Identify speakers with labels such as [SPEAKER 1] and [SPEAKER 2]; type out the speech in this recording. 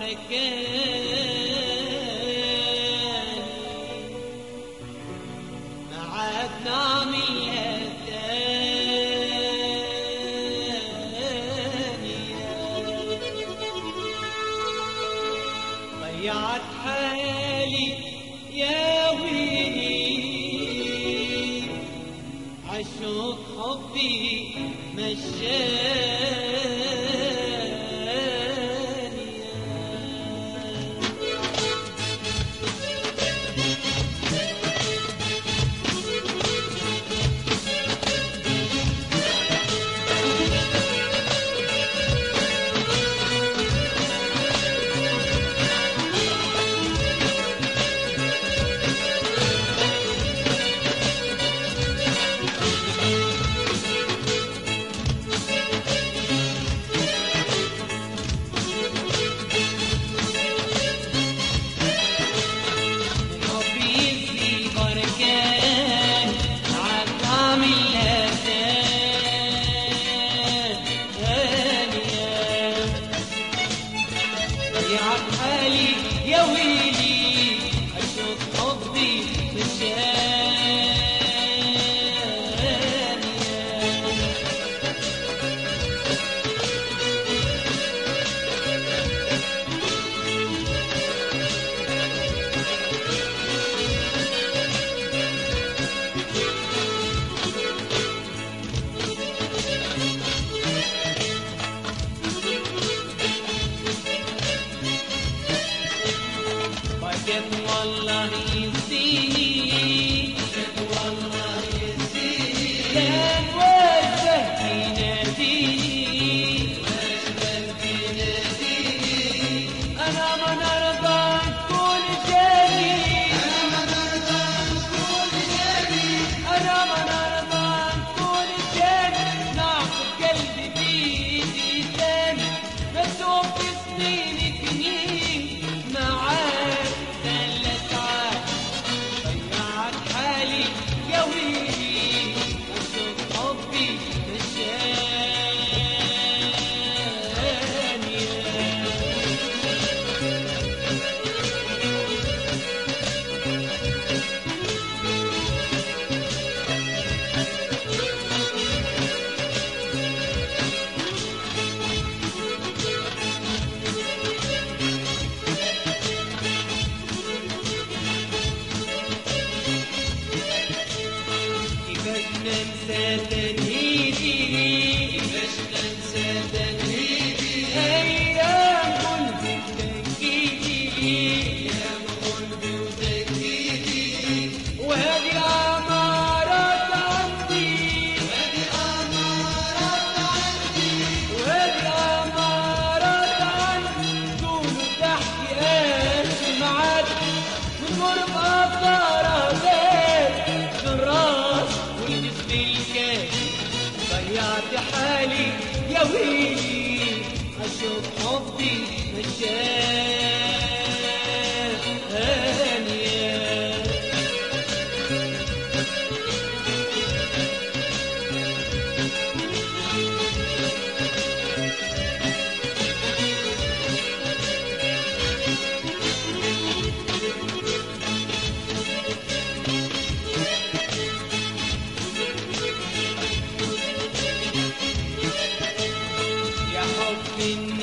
[SPEAKER 1] حكاني ما عاد نعملها تاني. ضيعت حالي يا ويلي عشق حبي مشاني. ضيعت حالي يا ويلي عشق حبي بجد والله يزيني بجد والله يزيني كان وجهك يناديني وجهك يناديني أنا ما نرضى نكون جاني أنا ما نرضى نكون جاني أنا ما نرضى نكون جاني نعطي قلبي بيدي تاني مكتوب في سنيني كنين معاك يا ويلي عشق حبي مشاني. كيفاش ننسى تنهيدي كيفاش ننسى تنهيدي أيام قلبي وتنكيدي أيام قلبي وتنكيدي وهذه الأمارات عندي وهذه الأمارات عندي وهذه الأمارات عندي تقولوا تحكي قاسي معاك من قرب أفكار الراس والجسم الكاس. ضيعت حالي يا ويلي عشق حبي مشاني. من